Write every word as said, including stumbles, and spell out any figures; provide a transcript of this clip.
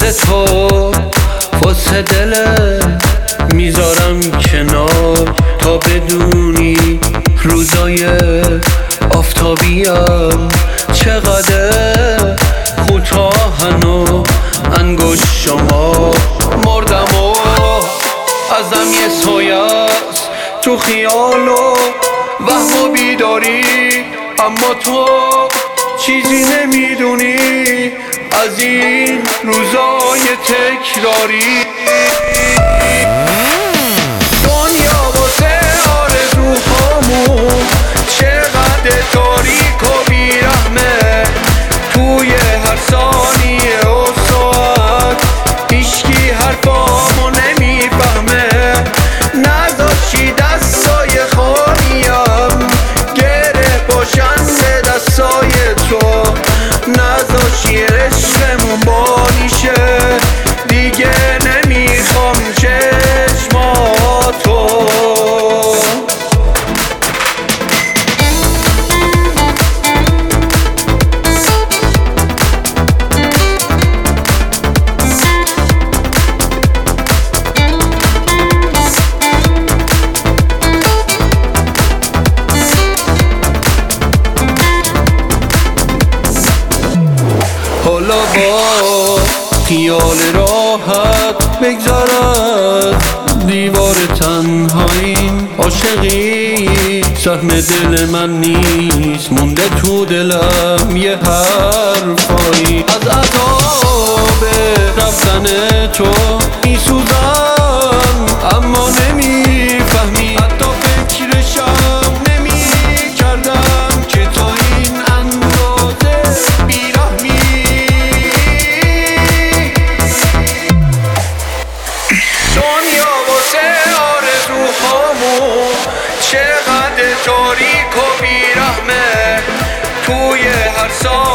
واسه تو، واسه دلت میذارم کنار، تا بدونی روزای آفتابیم چقدر کوتاهن و انگشت شما. مردم و ازم یه سایست تو خیال و وهم و بیداری، اما تو چیزی نمیدونی از این روزای تکراری. دنیا واسه آرزوهامون چقدر تاریک و بیرحمه، توی هر ثانیه و ساعت هیچکی حرفامو نمیفهمه. نذاشتی دستای خالیم گره باشن به دستای تو، نذاشتی عشقمون باریشه دیگه نمیخوام چشماتو. حالا با خیال راحت بگذارد دیوار تنهاییم، عاشقی سهم دل من نیست، مونده تو دلم یه حرفایی. از عذاب رفتن تو میسوزم اما نمیفهمی، حتی فکرشم نمیکردم که تا این اندازه بیرحمی. دنیا واسه آرزوهامون چقدر تاریک و بیرحمه، توی هر سال